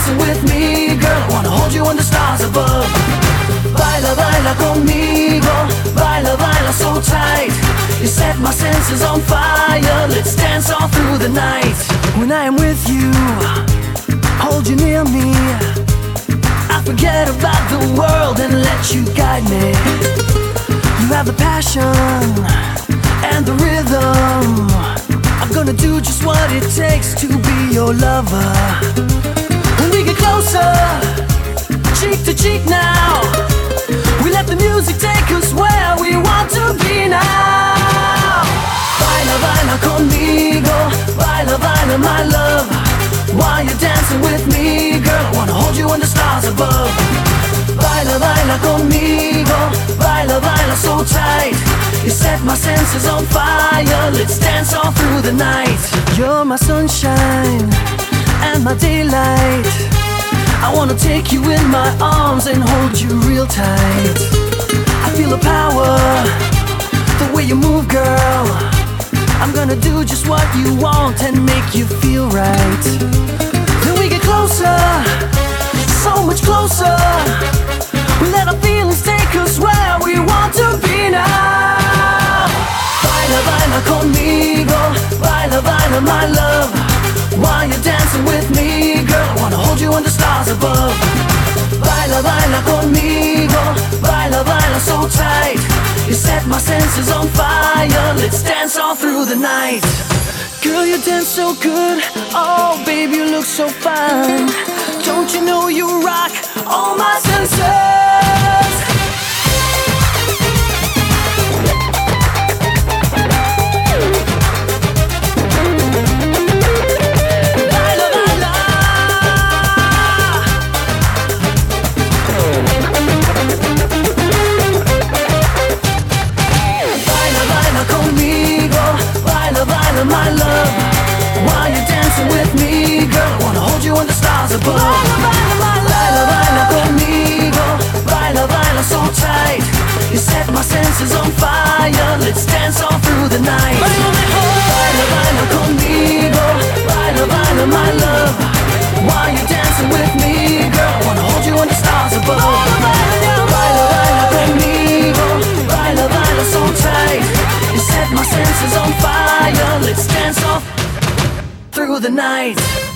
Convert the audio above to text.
dancing with me, girl, I wanna hold you under stars above. Baila, baila conmigo, baila, baila so tight. You set my senses on fire, let's dance all through the night. When I am with you, hold you near me, I forget about the world and let you guide me. You have the passion and the rhythm, I'm gonna do just what it takes to be your lover. When we get closer, cheek to cheek now, we let the music take us where we want to be now. Baila, baila conmigo, baila, baila my love. While you're dancing with me, girl, I wanna hold you under stars above. Baila, baila conmigo, baila, baila so tight. You set my senses on fire, let's dance all through the night. You're my sunshine and my daylight, I wanna take you in my arms and hold you real tight. I feel the power, the way you move, girl, I'm gonna do just what you want and make you feel right. Then we get closer, so much closer, we let our feelings take us where we want to be now. Baila, baila conmigo, baila, baila my love. While you're dancing with me, girl, I wanna hold you under stars above. Baila, baila conmigo, baila, baila so tight. You set my senses on fire, let's dance all through the night. Girl, you dance so good, oh baby, you look so fine. Don't you know you rock all my senses? My love, while you're dancing with me, girl, I wanna hold you under stars above. Baila, baila, baila conmigo, baila, baila so tight. You set my senses on fire, let's dance all through the night. Baila, baila conmigo, baila, baila my love. While you're dancing with me, girl, I wanna hold you under stars above. Baila, baila conmigo, baila, baila so tight. You set my senses on fire, let's dance off through the night.